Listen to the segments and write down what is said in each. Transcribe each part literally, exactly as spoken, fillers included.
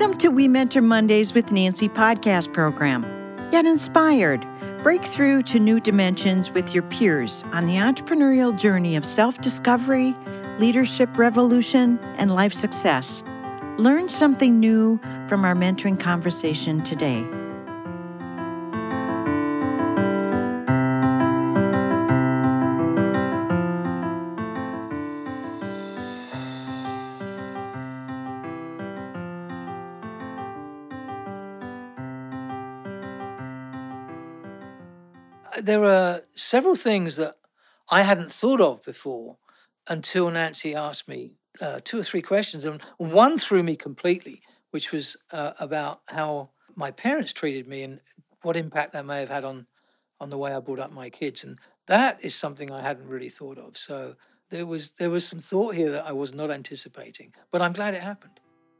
Welcome to We Mentor Mondays with Nancy podcast program. Get inspired. Break through to new dimensions with your peers on the entrepreneurial journey of self-discovery, leadership revolution, and life success. Learn something new from our mentoring conversation today. There are several things that I hadn't thought of before until Nancy asked me uh, two or three questions. And one threw me completely, which was uh, about how my parents treated me and what impact that may have had on, on the way I brought up my kids. And that is something I hadn't really thought of. So there was there was some thought here that I was not anticipating, but I'm glad it happened.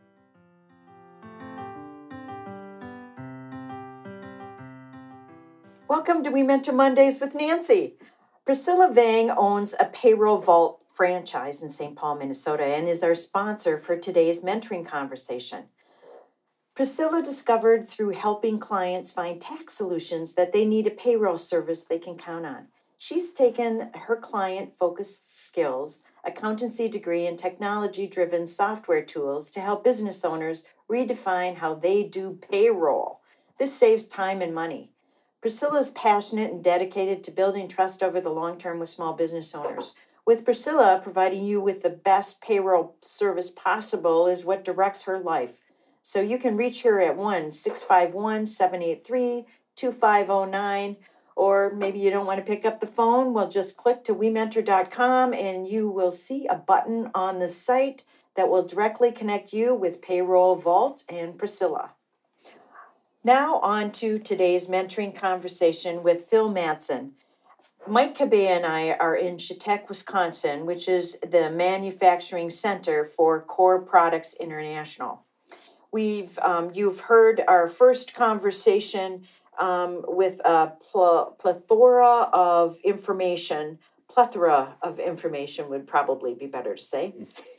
Welcome to We Mentor Mondays with Nancy. Priscilla Vang owns a Payroll Vault franchise in Saint Paul, Minnesota, and is our sponsor for today's mentoring conversation. Priscilla discovered through helping clients find tax solutions that they need a payroll service they can count on. She's taken her client-focused skills, accountancy degree, and technology-driven software tools to help business owners redefine how they do payroll. This saves time and money. Priscilla is passionate and dedicated to building trust over the long term with small business owners. With Priscilla, providing you with the best payroll service possible is what directs her life. So you can reach her at one six five one, seven eight three, two five zero nine, or maybe you don't want to pick up the phone. Well, just click to we mentor dot com and you will see a button on the site that will directly connect you with Payroll Vault and Priscilla. Now on to today's mentoring conversation with Phil Matson. Mike Cabea and I are in Chautauqua, Wisconsin, which is the manufacturing center for Core Products International. We've um, you've heard our first conversation um, with a pl- plethora of information. Plethora of information would probably be better to say.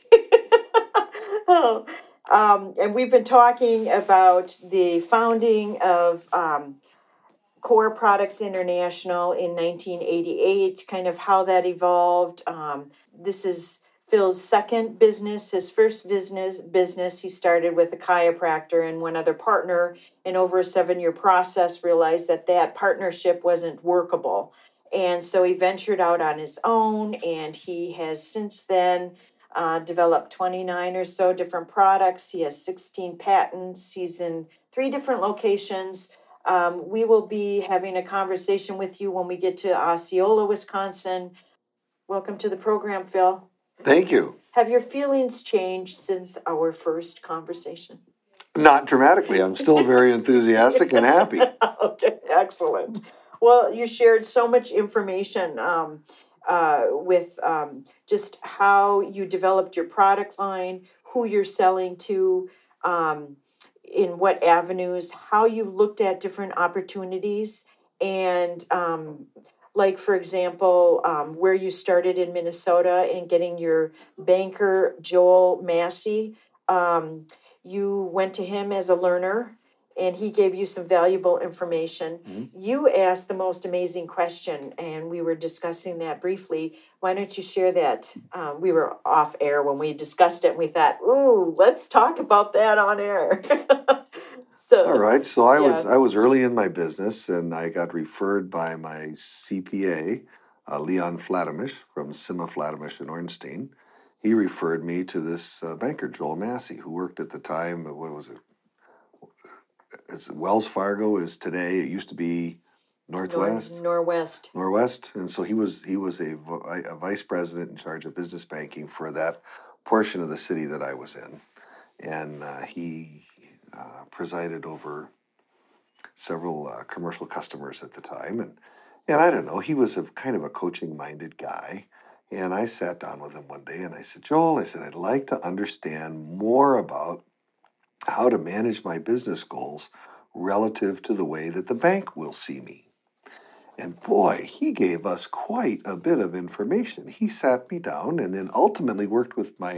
oh. Um, and we've been talking about the founding of um, Core Products International in nineteen eighty-eight, kind of how that evolved. Um, this is Phil's second business. His first business, business he started with a chiropractor and one other partner, and over a seven-year process realized that that partnership wasn't workable. And so he ventured out on his own, and he has since then Uh, developed twenty-nine or so different products. He has sixteen patents. He's in three different locations. Um, we will be having a conversation with you when we get to Osceola, Wisconsin. Welcome to the program, Phil. Thank you. Have your feelings changed since our first conversation? Not dramatically. I'm still very enthusiastic and happy. Okay, excellent. Well, you shared so much information um, uh, with um, just how you developed your product line, who you're selling to, um, in what avenues, how you've looked at different opportunities, and um, like, for example, um, where you started in Minnesota and getting your banker, Joel Massey. Um, you went to him as a learner, and he gave you some valuable information. Mm-hmm. You asked the most amazing question, and we were discussing that briefly. Why don't you share that? Um, we were off air when we discussed it, and we thought, ooh, let's talk about that on air. so, All right. So I yeah. was I was early in my business, and I got referred by my C P A, uh, Leon Flatamish from Sima Flatamish in Ornstein. He referred me to this uh, banker, Joel Massey, who worked at the time. What was it? It's Wells Fargo is today. It used to be Northwest. Nor- Norwest. Norwest, and so he was he was a, a vice president in charge of business banking for that portion of the city that I was in, and uh, he uh, presided over several uh, commercial customers at the time, and and I don't know, he was a kind of a coaching minded guy, and I sat down with him one day and I said, Joel, I said I'd like to understand more about how to manage my business goals relative to the way that the bank will see me. And boy, he gave us quite a bit of information. He sat me down and then ultimately worked with my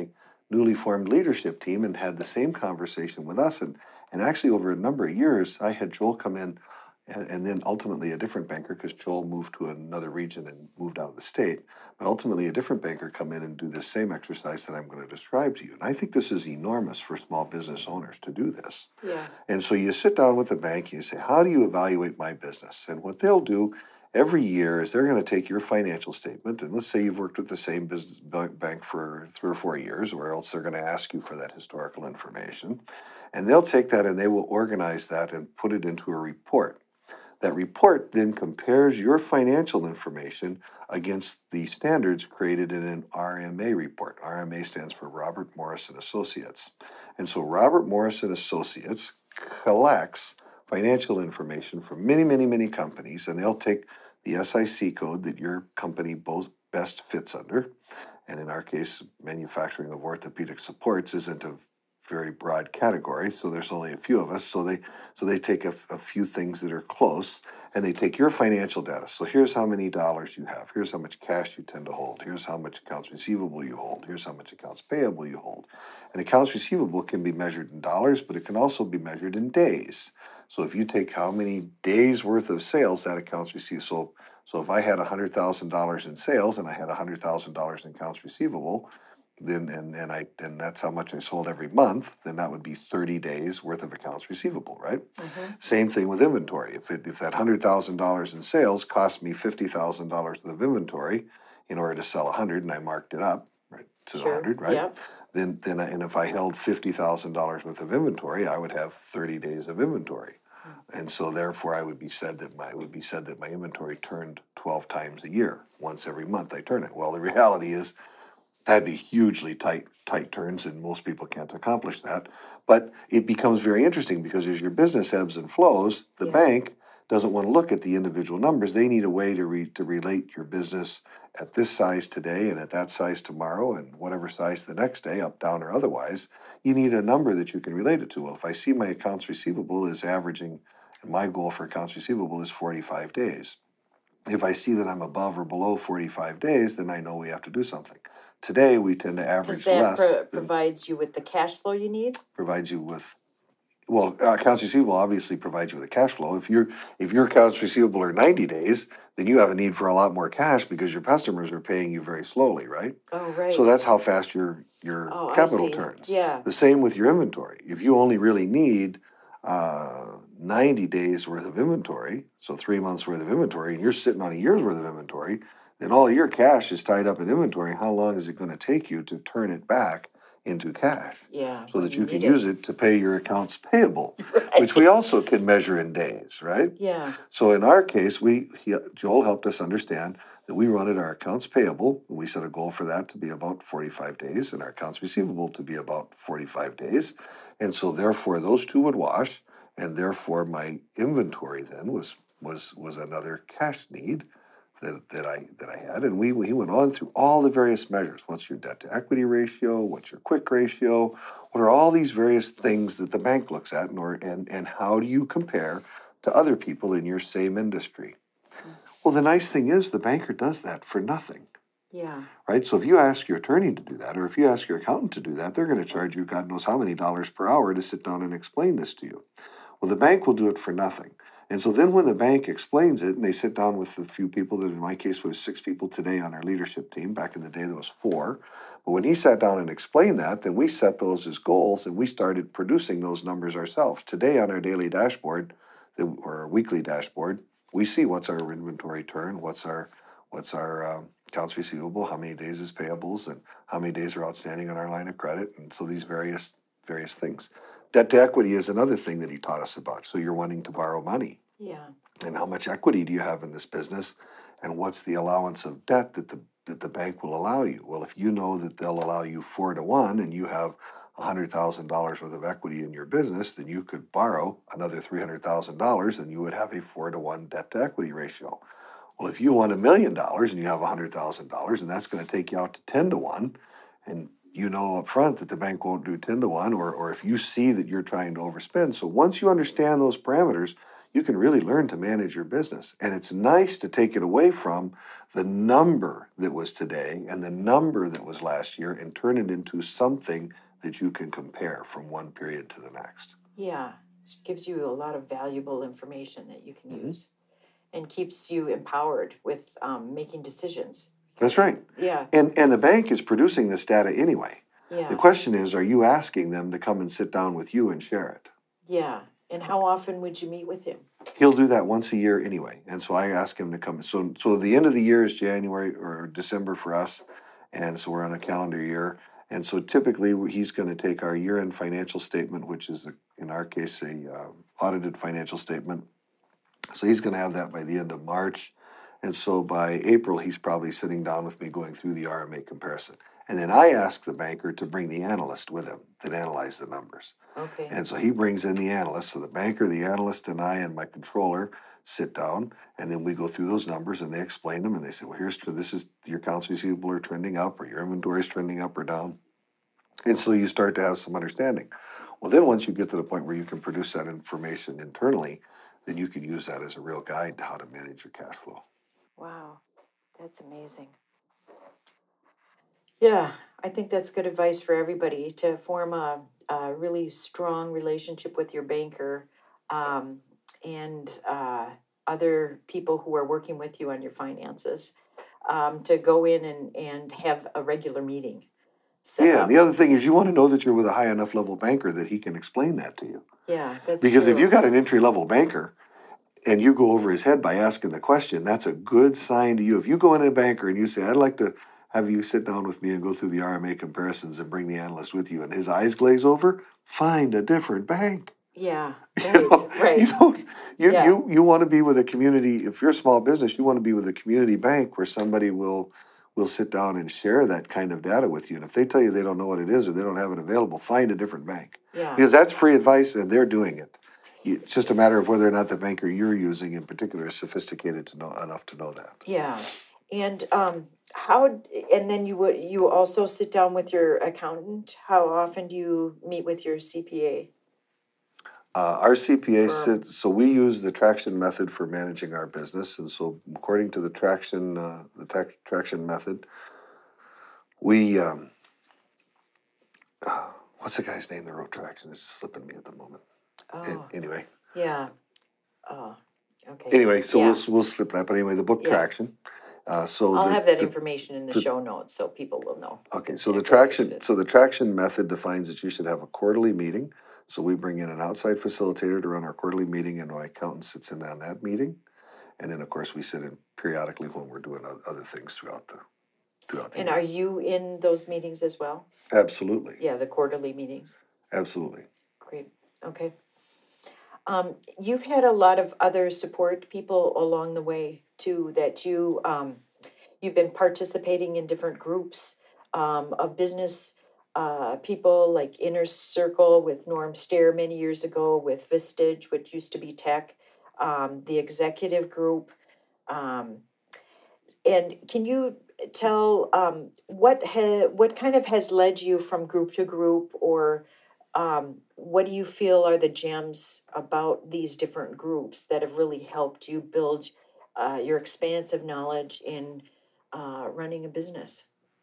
newly formed leadership team and had the same conversation with us. And, and actually, over a number of years, I had Joel come in and, and then ultimately a different banker, because Joel moved to another region and moved out of the state. But ultimately, a different banker come in and do this same exercise that I'm going to describe to you. And I think this is enormous for small business owners to do this. Yeah. And so you sit down with the bank and you say, how do you evaluate my business? And what they'll do every year is they're going to take your financial statement, and let's say you've worked with the same business bank for three or four years, or else they're going to ask you for that historical information. And they'll take that and they will organize that and put it into a report. That report then compares your financial information against the standards created in an R M A report. R M A stands for Robert Morris and Associates. And so Robert Morris and Associates collects financial information from many, many, many companies, and they'll take the S I C code that your company both best fits under. And in our case, manufacturing of orthopedic supports isn't a very broad category, so there's only a few of us. So they so they take a, a few things that are close, and they take your financial data. So here's how many dollars you have. Here's how much cash you tend to hold. Here's how much accounts receivable you hold. Here's how much accounts payable you hold. And accounts receivable can be measured in dollars, but it can also be measured in days. So if you take how many days worth of sales that accounts receivable, so so if I had one hundred thousand dollars in sales and I had one hundred thousand dollars in accounts receivable, then and, and I and that's how much I sold every month, then that would be thirty days worth of accounts receivable, right? Mm-hmm. Same thing with inventory. If it, if that one hundred thousand dollars in sales cost me fifty thousand dollars of inventory in order to sell one hundred, and I marked it up, right, to sure. one hundred, right? Yep. Then then I, and if I held fifty thousand dollars worth of inventory, I would have thirty days of inventory. And so therefore I would be said that my it would be said that my inventory turned twelve times a year. Once every month I turn it. Well, the reality is that'd be hugely tight, tight turns, and most people can't accomplish that. But it becomes very interesting because as your business ebbs and flows, the yeah. bank doesn't want to look at the individual numbers. They need a way to re, to relate your business at this size today and at that size tomorrow and whatever size the next day, up, down, or otherwise. You need a number that you can relate it to. Well, if I see my accounts receivable is averaging, and my goal for accounts receivable is forty-five days. If I see that I'm above or below forty-five days, then I know we have to do something. Today, we tend to average less. Because that pro- provides you with the cash flow you need? Provides you with, well, accounts receivable obviously provides you with the cash flow. If your if your accounts receivable are ninety days, then you have a need for a lot more cash because your customers are paying you very slowly, right? Oh, right. So that's how fast your, your oh, capital turns. Yeah. The same with your inventory. If you only really need uh, ninety days worth of inventory, so three months worth of inventory, and you're sitting on a year's worth of inventory, then all of your cash is tied up in inventory. How long is it going to take you to turn it back into cash? Yeah. So that you, you can it. use it to pay your accounts payable, right. which we also can measure in days, right? Yeah. So in our case, we he, Joel helped us understand that we run at our accounts payable. We set a goal for that to be about forty-five days and our accounts receivable to be about forty-five days. And so therefore those two would wash, and therefore my inventory then was was was another cash need that, that I that I had. And we we went on through all the various measures. What's your debt to equity ratio? What's your quick ratio? What are all these various things that the bank looks at, and or, and, and how do you compare to other people in your same industry? Well, the nice thing is the banker does that for nothing. Yeah. Right? So if you ask your attorney to do that, or if you ask your accountant to do that, they're going to charge you God knows how many dollars per hour to sit down and explain this to you. Well, the bank will do it for nothing. And so then when the bank explains it, and they sit down with a few people, that in my case was six people today on our leadership team, back in the day there was four. But when he sat down and explained that, then we set those as goals, and we started producing those numbers ourselves. Today on our daily dashboard, or our weekly dashboard, we see what's our inventory turn, what's our what's our um, accounts receivable, how many days is payables, and how many days are outstanding on our line of credit, and so these various various things. Debt to equity is another thing that he taught us about. So you're wanting to borrow money. Yeah. And how much equity do you have in this business? And what's the allowance of debt that the that the bank will allow you? Well, if you know that they'll allow you four to one and you have one hundred thousand dollars worth of equity in your business, then you could borrow another three hundred thousand dollars and you would have a four to one debt to equity ratio. Well, if you want a million dollars and you have one hundred thousand dollars, and that's going to take you out to ten to one, and you know up front that the bank won't do ten to one, or, or if you see that you're trying to overspend. So once you understand those parameters, you can really learn to manage your business. And it's nice to take it away from the number that was today and the number that was last year and turn it into something that you can compare from one period to the next. Yeah, it gives you a lot of valuable information that you can Mhm. use and keeps you empowered with um, making decisions. That's right. Yeah, And and the bank is producing this data anyway. The yeah, question is, are you asking them to come and sit down with you and share it? yeah. And how often would you meet with him? He'll do that once a year anyway. And so I ask him to come. So so the end of the year is January or December for us. And so we're on a calendar year. And so typically he's going to take our year-end financial statement, which is, a, in our case, a uh, audited financial statement. So he's going to have that by the end of March. And so by April, he's probably sitting down with me going through the R M A comparison. And then I ask the banker to bring the analyst with him that analyze the numbers. Okay. And so he brings in the analyst. So the banker, the analyst, and I and my controller sit down, and then we go through those numbers, and they explain them, and they say, well, here's this is your accounts receivable are trending up, or your inventory is trending up or down. And so you start to have some understanding. Well, then once you get to the point where you can produce that information internally, then you can use that as a real guide to how to manage your cash flow. Wow, that's amazing. Yeah, I think that's good advice for everybody to form a, a really strong relationship with your banker um, and uh, other people who are working with you on your finances um, to go in and, and have a regular meeting set Yeah, up. the other thing is you want to know that you're with a high enough level banker that he can explain that to you. Yeah, that's Because true. if you got an entry level banker and you go over his head by asking the question, that's a good sign to you. If you go in a banker and you say, I'd like to have you sit down with me and go through the R M A comparisons and bring the analyst with you, and his eyes glaze over, find a different bank. Yeah, You right, know, right. you don't you, Yeah. you you want to be with a community. If you're a small business, you want to be with a community bank where somebody will will sit down and share that kind of data with you. And if they tell you they don't know what it is or they don't have it available, find a different bank. Yeah. Because that's free advice and they're doing it. You- It's just a matter of whether or not the banker you're using in particular is sophisticated to know enough to know that. Yeah, and um, how? And then you would you also sit down with your accountant. How often do you meet with your C P A? Uh, our C P A Firm. sits, so we use the traction method for managing our business. And so according to the traction, uh, the tax traction method, we, um, uh, what's the guy's name that wrote traction? It's slipping me at the moment. An- Oh, Anyway, yeah. Oh, okay. anyway, so Yeah. we'll, we'll slip that. But anyway, the book Yeah. traction. Uh, so I'll the, have that the- information in the the- show notes so people will know. Okay, so the If they're traction, interested. so the traction method defines that you should have a quarterly meeting. So we bring in an outside facilitator to run our quarterly meeting, and my accountant sits in on that meeting. And then, of course, we sit in periodically when we're doing oth- other things throughout the throughout the And year. are you in those meetings as well? Absolutely, Yeah, the quarterly meetings. absolutely. Great. Okay. Um, you've had a lot of other support people along the way too. That you um, you've been participating in different groups um, of business uh, people, like Inner Circle with Norm Stair many years ago, with Vistage, which used to be Tech, um, the executive group. Um, and can you tell um, what ha- what kind of has led you from group to group, or um, what do you feel are the gems about these different groups that have really helped you build uh, your expansive knowledge in uh, running a business?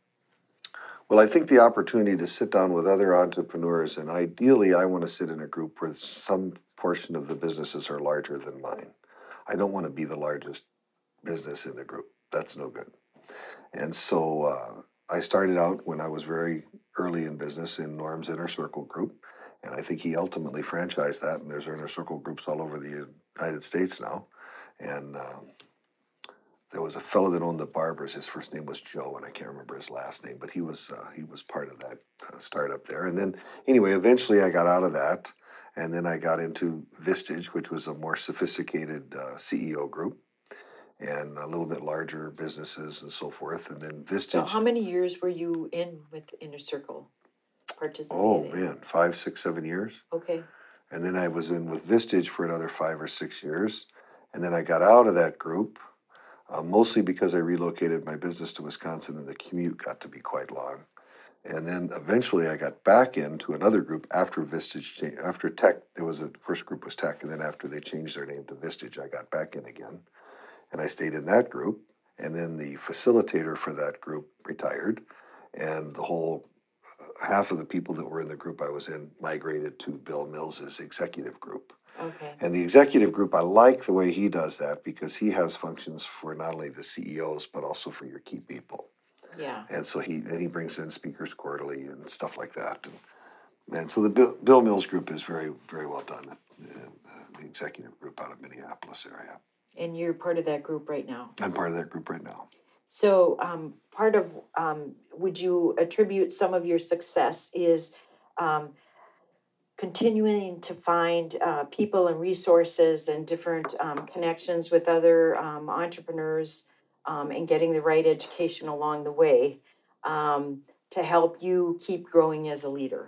Well, I think the opportunity to sit down with other entrepreneurs, and ideally, I want to sit in a group where some portion of the businesses are larger than mine. I don't want to be the largest business in the group. That's no good. And so uh, I started out when I was very early in business in Norm's Inner Circle group. And I think he ultimately franchised that. And there's Inner Circle groups all over the United States now. And um, there was a fellow that owned the Barbers. His first name was Joe, and I can't remember his last name, but he was uh, he was part of that uh, startup there. And then anyway, eventually I got out of that. And then I got into Vistage, which was a more sophisticated uh, C E O group and a little bit larger businesses and so forth. And then So, Vistage, how many years were you in with Inner Circle participating? oh man, five, six, seven years. Okay. And then I was in with Vistage for another five or six years. And then I got out of that group, uh, mostly because I relocated my business to Wisconsin and the commute got to be quite long. And then eventually I got back into another group after Vistage changed, after Tech, it was the first group was Tech, and then after they changed their name to Vistage, I got back in again. And I stayed in that group. And then the facilitator for that group retired, and the whole half of the people that were in the group I was in migrated to Bill Mills's executive group. Okay. And the executive group, I like the way he does that because he has functions for not only the C E Os, but also for your key people. Yeah. And so he and he brings in speakers quarterly and stuff like that. And, and so the Bill, Bill Mills group is very, very well done, uh, the executive group out of Minneapolis area. And you're part of that group right now. I'm part of that group right now. So um, part of, um, would you attribute some of your success is um, continuing to find uh, people and resources and different um, connections with other um, entrepreneurs um, and getting the right education along the way um, to help you keep growing as a leader?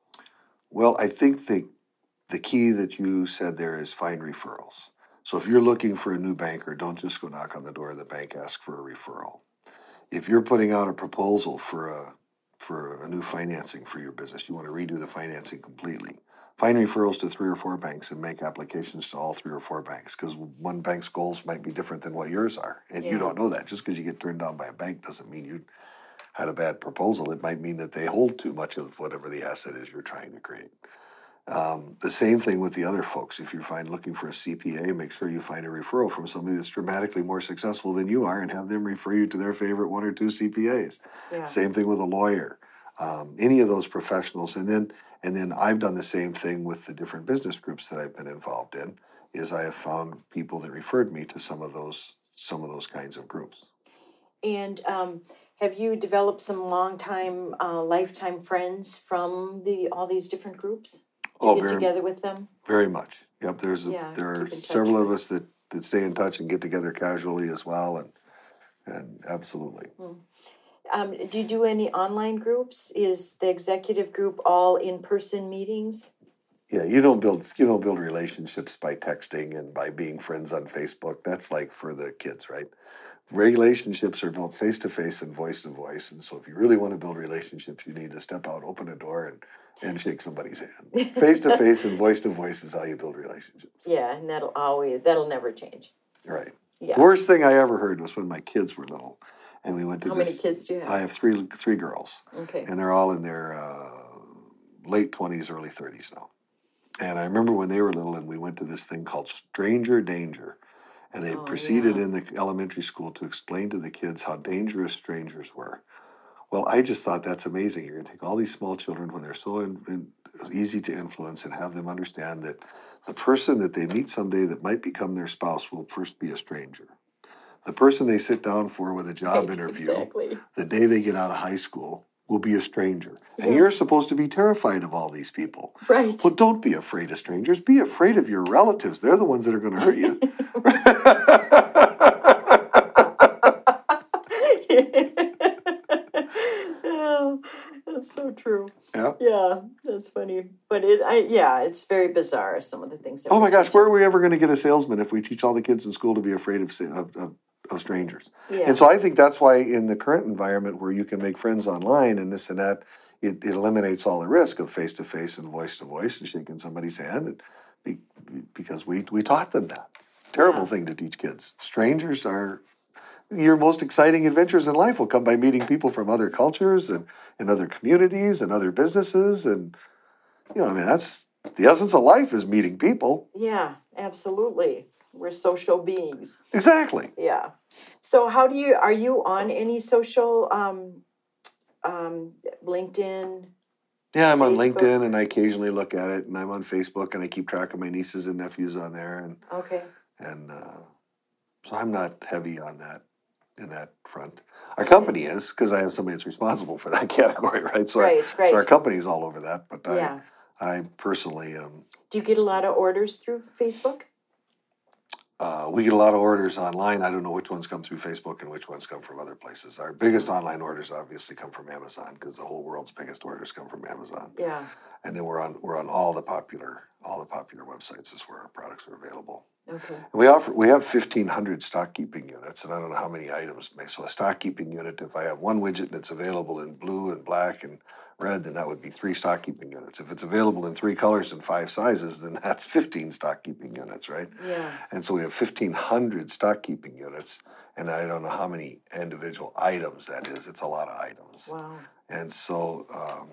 Well, I think the, the key that you said there is find referrals. So if you're looking for a new banker, don't just go knock on the door of the bank, ask for a referral. If you're putting out a proposal for a for a new financing for your business, you want to redo the financing completely, find referrals to three or four banks and make applications to all three or four banks, because one bank's goals might be different than what yours are. And Yeah. you don't know that. Just because you get turned down by a bank doesn't mean you had a bad proposal. It might mean that they hold too much of whatever the asset is you're trying to create. Um, the same thing with the other folks. If you find looking for a C P A, make sure you find a referral from somebody that's dramatically more successful than you are and have them refer you to their favorite one or two C P As. Yeah. Same thing with a lawyer. Um, any of those professionals. And then and then I've done the same thing with the different business groups that I've been involved in, is I have found people that referred me to some of those some of those kinds of groups. And um, have you developed some long-time, uh, lifetime friends from the all these different groups? Do you Oh, get very, together with them? very much. Yep, there's a, Yeah, there are keep in touch several of with- us that, that stay in touch and get together casually as well, and and absolutely. Um, do you do any online groups? Is the executive group all in-person meetings? Yeah, you don't build you don't build relationships by texting and by being friends on Facebook. That's like for the kids, right? Relationships are built face to face and voice to voice. And so if you really want to build relationships, you need to step out, open a door, and, and shake somebody's hand. Face to face and voice to voice is how you build relationships. Yeah, and that'll always that'll never change. Right. Yeah. The worst thing I ever heard was when my kids were little, and we went to How this. many kids do you have? I have three three girls, Okay. and they're all in their uh, late twenties, early thirties now. And I remember when they were little, and we went to this thing called Stranger Danger. And they Oh, proceeded yeah. in the elementary school to explain to the kids how dangerous strangers were. Well, I just thought that's amazing. You're going to take all these small children when they're so in, in, easy to influence and have them understand that the person that they meet someday that might become their spouse will first be a stranger. The person they sit down for with a job Right, interview exactly. the day they get out of high school will be a stranger. And Yeah. you're supposed to be terrified of all these people. Right. Well, don't be afraid of strangers. Be afraid of your relatives. They're the ones that are going to hurt you. Oh, that's so true. Yeah. Yeah, that's funny. But it, I, yeah, it's very bizarre. Some of the things. That Oh we my gosh, teach. where are we ever going to get a salesman if we teach all the kids in school to be afraid of sa- of, of, of strangers? Yeah. And so I think that's why in the current environment where you can make friends online and this and that, it, it eliminates all the risk of face to face and voice to voice and shaking somebody's hand, and be, because we we taught them that. Terrible Yeah. thing to teach kids. Strangers are your most exciting adventures in life will come by meeting people from other cultures and, and other communities and other businesses, and you know, I mean, that's the essence of life is meeting people. Yeah, absolutely. We're social beings. Exactly. Yeah. So how do you, are you on any social, um, um, LinkedIn? Yeah, I'm on Facebook. LinkedIn and I occasionally look at it, and I'm on Facebook and I keep track of my nieces and nephews on there, and Okay. and uh, so I'm not heavy on that in that front. Our company is, because I have somebody that's responsible for that category, right? So, Right, our, right. so our company's all over that, but Yeah. I I personally um. Do you get a lot of orders through Facebook? Uh, we get a lot of orders online. I don't know which ones come through Facebook and which ones come from other places. Our biggest online orders obviously come from Amazon, because the whole world's biggest orders come from Amazon. Yeah. And then we're on we're on all the popular all the popular websites is where our products are available. Okay. And we offer we have fifteen hundred stock keeping units, and I don't know how many items make. So a stock keeping unit, if I have one widget and it's available in blue and black and red, then that would be three stock keeping units. If it's available in three colors and five sizes, then that's fifteen stock keeping units, right? Yeah. And so we have fifteen hundred stock keeping units, and I don't know how many individual items that is. It's a lot of items. Wow. And so um,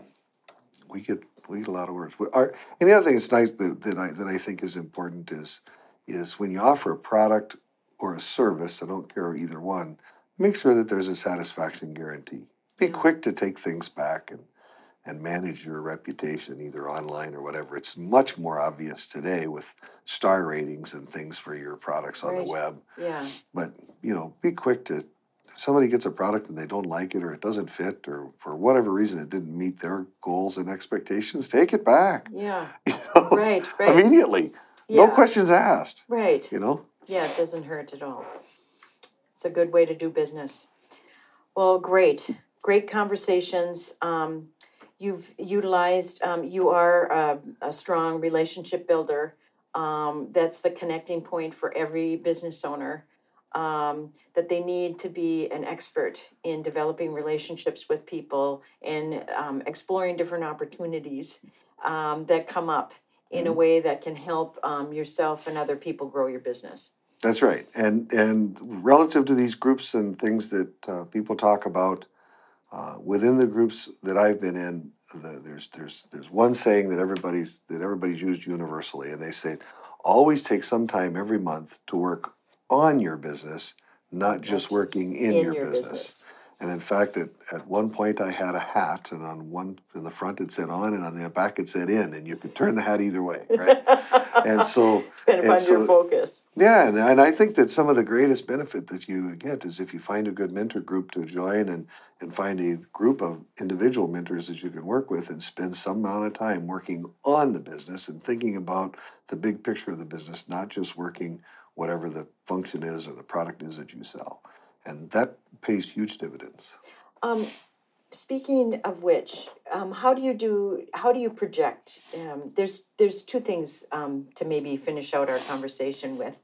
we get we get a lot of words. We- Our, and the other thing that's nice that, that I that I think is important is is when you offer a product or a service, I don't care either one, make sure that there's a satisfaction guarantee. Be Yeah. quick to take things back and and manage your reputation either online or whatever. It's much more obvious today with star ratings and things for your products on the Right. web. Yeah. But, you know, be quick to, if somebody gets a product and they don't like it or it doesn't fit or for whatever reason it didn't meet their goals and expectations, take it back. Yeah. You know, Right. Right. immediately. No Yeah. questions asked, Right. you know? Yeah, it doesn't hurt at all. It's a good way to do business. Well, great, great conversations. Um, you've utilized, um, you are a, a strong relationship builder. Um, that's the connecting point for every business owner. Um, that they need to be an expert in developing relationships with people and um, exploring different opportunities um, that come up in a Mhm. way that can help um, yourself and other people grow your business. That's right. And and relative to these groups and things that uh, people talk about, uh, within the groups that I've been in, the, there's there's there's one saying that everybody's that everybody's used universally, and they say, always take some time every month to work on your business, not just working in, your, business. And in fact, at, at one point I had a hat, and on one in the front it said on, and on the back it said in, and you could turn the hat either way, right? And so, Depending and upon your so focus. yeah, and, and I think that some of the greatest benefit that you get is if you find a good mentor group to join and, and find a group of individual mentors that you can work with and spend some amount of time working on the business and thinking about the big picture of the business, not just working whatever the function is or the product is that you sell. And that pays huge dividends. Um, speaking of which, um, how do you do? How do you project? Um, there's there's two things um, to maybe finish out our conversation with.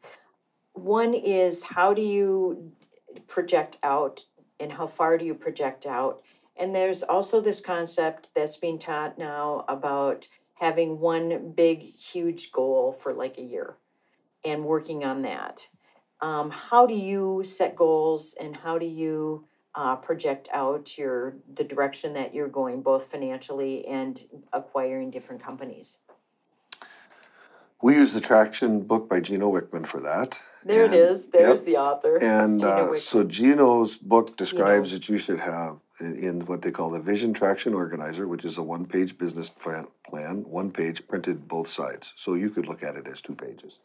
One is how do you project out, and how far do you project out? And there's also this concept that's being taught now about having one big, huge goal for like a year and working on that. Um, how do you set goals, and how do you uh, project out your the direction that you're going, both financially and acquiring different companies? We use the Traction book by Gino Wickman for that. There And- it is. There's yep. the author. And Gino uh, Wickman. so Gino's book describes Gino. that you should have in, in what they call the Vision Traction Organizer, which is a one-page business plan, plan, one page printed both sides. So you could look at it as two pages.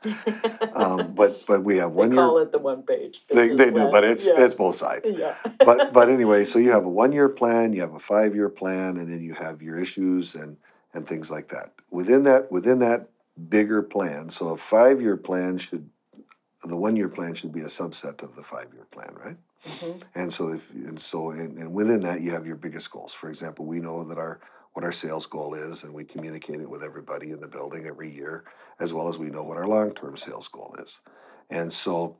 Um, but but we have They one year. call it the one page. They, business they do, plan. but it's yeah. it's both sides. yeah. But but anyway, so you have a one-year plan, you have a five-year plan, and then you have your issues and and things like that. Within that within that bigger plan, so a five-year plan should, the one-year plan should be a subset of the five-year plan, right? Mhm. And so if and so and, and within that you have your biggest goals. For example, we know that our what our sales goal is, and we communicate it with everybody in the building every year, as well as we know what our long-term sales goal is. And so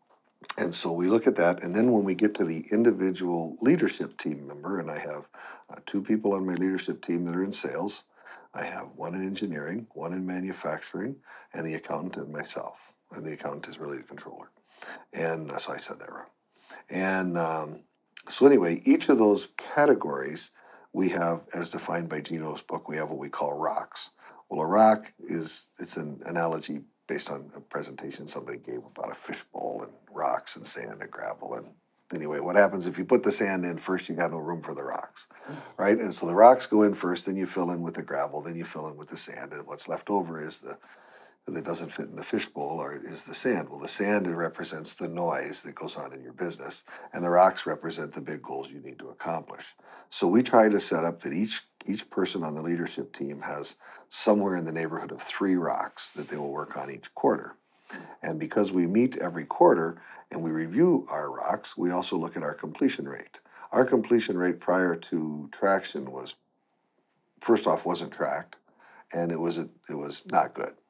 and so we look at that, and then when we get to the individual leadership team member, and I have uh, two people on my leadership team that are in sales, I have one in engineering, one in manufacturing, and the accountant and myself. And the accountant is really the controller. And uh, so I said that wrong. And um, so anyway, each of those categories we have, as defined by Gino's book, we have what we call rocks. Well, a rock is, it's an analogy based on a presentation somebody gave about a fishbowl and rocks and sand and gravel. And anyway, what happens if you put the sand in first, you got no room for the rocks, right? And so the rocks go in first, then you fill in with the gravel, then you fill in with the sand, and what's left over is the that doesn't fit in the fishbowl or is the sand. Well, the sand represents the noise that goes on in your business, and the rocks represent the big goals you need to accomplish. So we try to set up that each each person on the leadership team has somewhere in the neighborhood of three rocks that they will work on each quarter. And because we meet every quarter and we review our rocks, we also look at our completion rate. Our completion rate prior to Traction was, first off, wasn't tracked, and it was it was not good.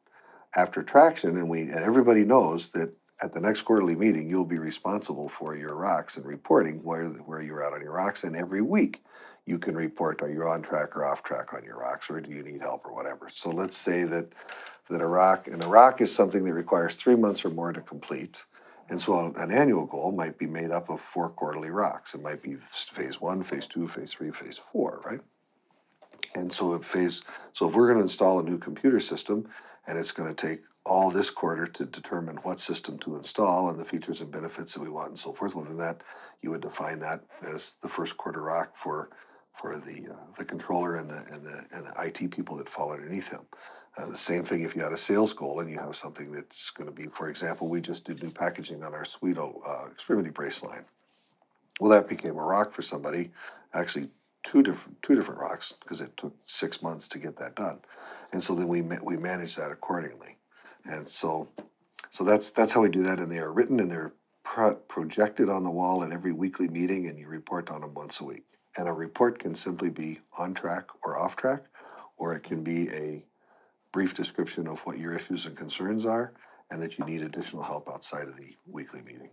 after traction, and we and everybody knows that at the next quarterly meeting, you'll be responsible for your rocks and reporting where where you're at on your rocks. And every week, you can report, are you on track or off track on your rocks, or do you need help or whatever. So let's say that that a rock, and a rock is something that requires three months or more to complete. And so an annual goal might be made up of four quarterly rocks. It might be phase one, phase two, phase three, phase four, right? And so if phase, so if we're going to install a new computer system, and it's going to take all this quarter to determine what system to install and the features and benefits that we want and so forth, well, then that you would define that as the first quarter rock for for the uh, the controller and the and the and the I T people that fall underneath him. Uh, the same thing if you had a sales goal and you have something that's going to be, for example, we just did new packaging on our Sweeto uh, extremity brace line. Well, that became a rock for somebody, actually two different two different rocks, because it took six months to get that done, and so then we ma- we manage that accordingly, and so so that's that's how we do that, and they are written and they're pro- projected on the wall at every weekly meeting, and you report on them once a week. And a report can simply be on track or off track, or it can be a brief description of what your issues and concerns are, and that you need additional help outside of the weekly meeting.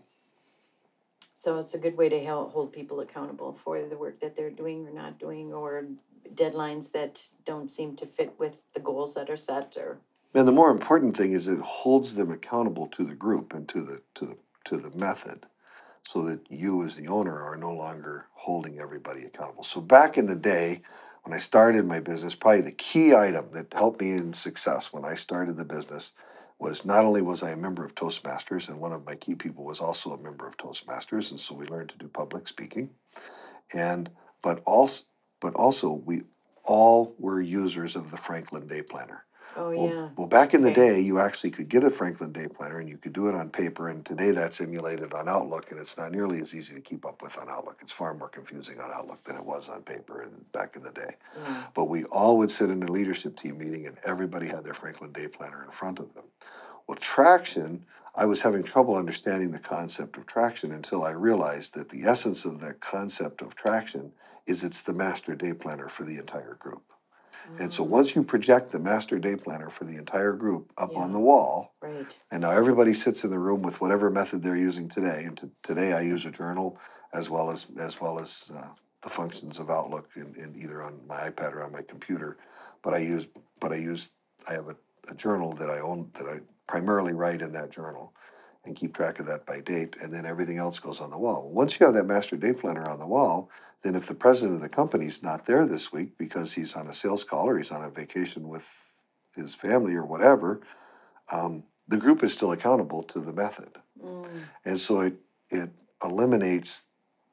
So it's a good way to help hold people accountable for the work that they're doing or not doing, or deadlines that don't seem to fit with the goals that are set. Or and the more important thing is it holds them accountable to the group and to the to the to the method, so that you as the owner are no longer holding everybody accountable. So back in the day, when I started my business, probably the key item that helped me in success when I started the business was not only was I a member of Toastmasters, and one of my key people was also a member of Toastmasters, and so we learned to do public speaking, and but also but also we all were users of the Franklin Day Planner. oh Well, yeah, well, back in the Okay. day, you actually could get a Franklin Day Planner and you could do it on paper. And today that's emulated on Outlook, and it's not nearly as easy to keep up with on Outlook. It's far more confusing on Outlook than it was on paper and back in the day. yeah, But we all would sit in a leadership team meeting, and everybody had their Franklin Day Planner in front of them. Well, traction, I was having trouble understanding the concept of traction until I realized that the essence of that concept of traction is it's the master day planner for the entire group. And so Oh, once you project the master day planner for the entire group up on Yeah. the wall, right. and now everybody sits in the room with whatever method they're using today. And to, today I use a journal as well as as well as uh, the functions of Outlook in, in either on my iPad or on my computer. But I use but I use I have a, a journal that I own that I primarily write in that journal and keep track of that by date, and then everything else goes on the wall. Once you have that master day planner on the wall, then if the president of the company is not there this week because he's on a sales call or he's on a vacation with his family or whatever, um, the group is still accountable to the method. Mm. And so it, it eliminates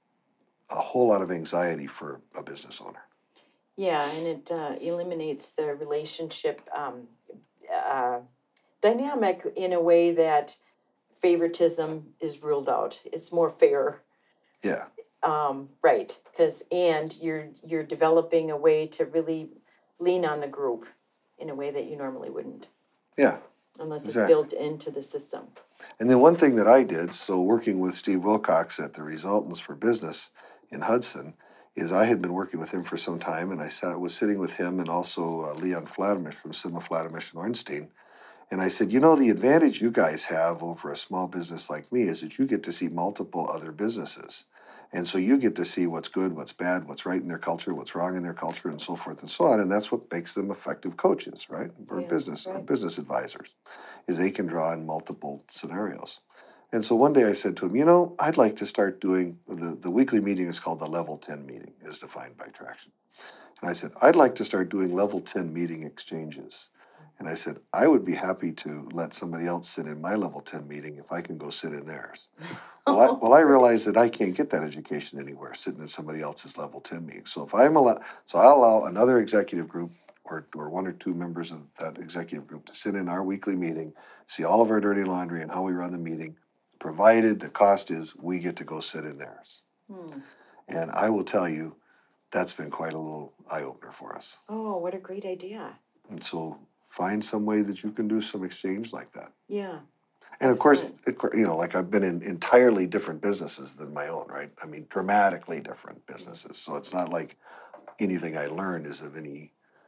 a whole lot of anxiety for a business owner. Yeah, and it uh, eliminates the relationship um, uh, dynamic in a way that favoritism is ruled out. It's more fair. Yeah. Um, right, because and you're you're developing a way to really lean on the group in a way that you normally wouldn't, Yeah. unless it's Exactly. built into the system. And then one thing that I did, so working with Steve Wilcox at the Resultants for Business in Hudson, is I had been working with him for some time, and I sat, was sitting with him and also uh, Leon Flatamish from Sima Flatamish and Ornstein. And I said, you know, the advantage you guys have over a small business like me is that you get to see multiple other businesses. And so you get to see what's good, what's bad, what's right in their culture, what's wrong in their culture, and so forth and so on. And that's what makes them effective coaches, right? Or Yeah, business or right. business advisors, is they can draw in multiple scenarios. And so one day I said to him, you know, I'd like to start doing, the, the weekly meeting is called the Level ten meeting, as defined by Traction. And I said, I'd like to start doing level ten meeting exchanges. And I said, I would be happy to let somebody else sit in my level ten meeting if I can go sit in theirs. Well, I, well, I realize that I can't get that education anywhere sitting in somebody else's level ten meeting. So if I'm allowed, so I'll allow another executive group or, or one or two members of that executive group to sit in our weekly meeting, see all of our dirty laundry and how we run the meeting, provided the cost is we get to go sit in theirs. Hmm. And I will tell you, that's been quite a little eye-opener for us. Oh, what a great idea. And so find some way that you can do some exchange like that. Yeah. And of course, Excellent. of cour- you know, like I've been in entirely different businesses than my own, right? I mean, dramatically different businesses. So it's not like anything I learned is of any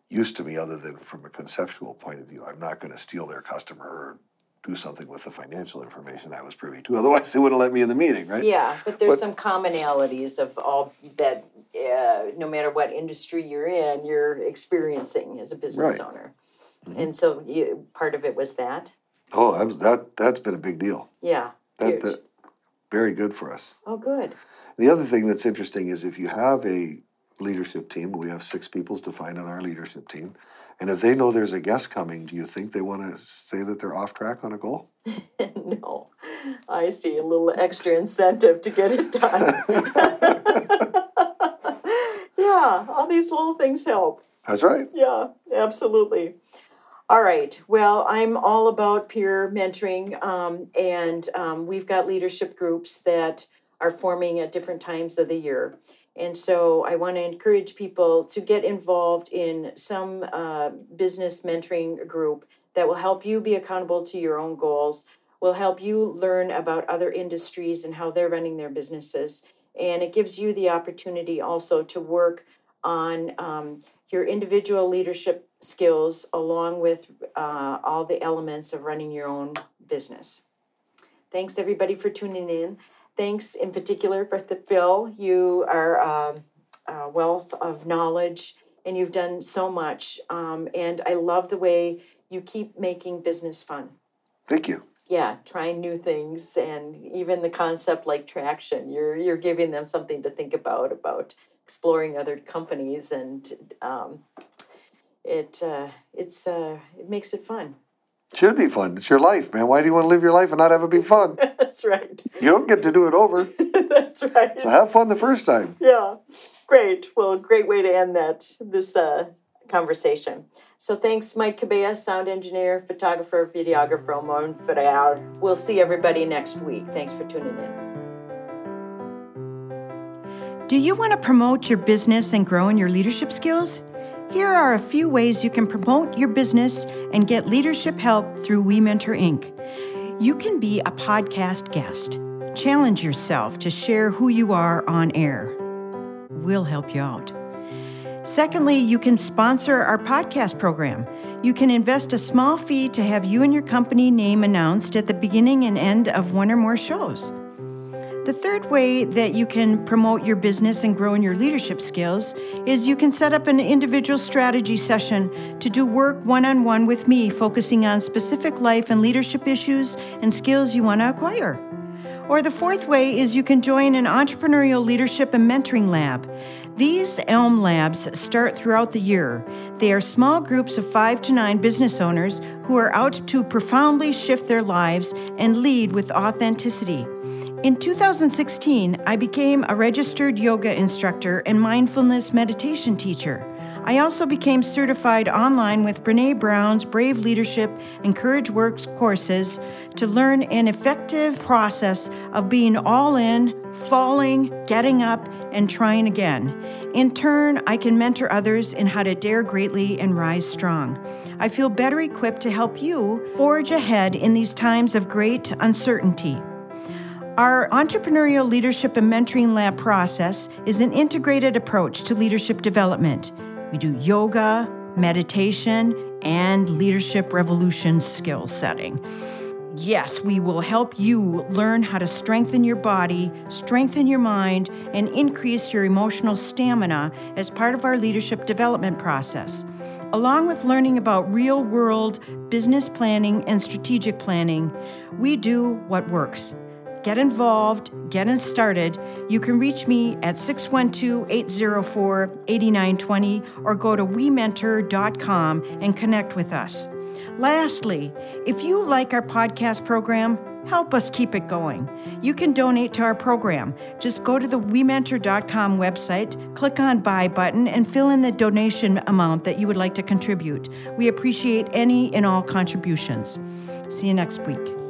use to me other than from a conceptual point of view. I'm not going to steal their customer or do something with the financial information I was privy to. Otherwise, they wouldn't let me in the meeting, right? Yeah, but there's But- some commonalities of all that, uh, no matter what industry you're in, you're experiencing as a business Right. owner. And so you, part of it was that. Oh, that was, that, that's been a big deal. Yeah, That, huge. that very good for us. Oh, good. The other thing that's interesting is if you have a leadership team, we have six people's defined on our leadership team, and if they know there's a guest coming, do you think they want to say that they're off track on a goal? No, I see a little extra incentive to get it done. Yeah, all these little things help. That's right. Yeah, absolutely. All right. Well, I'm all about peer mentoring, um, and um, we've got leadership groups that are forming at different times of the year. And so I want to encourage people to get involved in some uh, business mentoring group that will help you be accountable to your own goals, will help you learn about other industries and how they're running their businesses. And it gives you the opportunity also to work on um, your individual leadership skills along with uh, all the elements of running your own business. Thanks, everybody, for tuning in. Thanks in particular for the Phil. You are um, a wealth of knowledge, and you've done so much. Um, and I love the way you keep making business fun. Thank you. Yeah, trying new things, and even the concept like Traction. You're you're giving them something to think about about exploring other companies, and um, it uh, it's uh, it makes it fun. Should be fun. It's your life, man. Why do you want to live your life and not have it be fun? That's right. You don't get to do it over. That's right. So have fun the first time. Yeah, great. Well, great way to end that this uh, conversation. So thanks, Mike Cabea, sound engineer, photographer, videographer, Montreal. We'll see everybody next week. Thanks for tuning in. Do you want to promote your business and grow in your leadership skills? Here are a few ways you can promote your business and get leadership help through We Mentor Incorporated. You can be a podcast guest. Challenge yourself to share who you are on air. We'll help you out. Secondly, you can sponsor our podcast program. You can invest a small fee to have you and your company name announced at the beginning and end of one or more shows. The third way that you can promote your business and grow in your leadership skills is you can set up an individual strategy session to do work one-on-one with me, focusing on specific life and leadership issues and skills you want to acquire. Or the fourth way is you can join an entrepreneurial leadership and mentoring lab. These ELM labs start throughout the year. They are small groups of five to nine business owners who are out to profoundly shift their lives and lead with authenticity. In two thousand sixteen, I became a registered yoga instructor and mindfulness meditation teacher. I also became certified online with Brené Brown's Brave Leadership and Courage Works courses to learn an effective process of being all in, falling, getting up, and trying again. In turn, I can mentor others in how to dare greatly and rise strong. I feel better equipped to help you forge ahead in these times of great uncertainty. Our entrepreneurial leadership and mentoring lab process is an integrated approach to leadership development. We do yoga, meditation, and leadership revolution skill setting. Yes, we will help you learn how to strengthen your body, strengthen your mind, and increase your emotional stamina as part of our leadership development process. Along with learning about real-world business planning and strategic planning, we do what works. Get involved, get it started. You can reach me at six one two, eight zero four, eight nine two zero or go to we mentor dot com and connect with us. Lastly, if you like our podcast program, help us keep it going. You can donate to our program. Just go to the we mentor dot com website, click on Buy button, and fill in the donation amount that you would like to contribute. We appreciate any and all contributions. See you next week.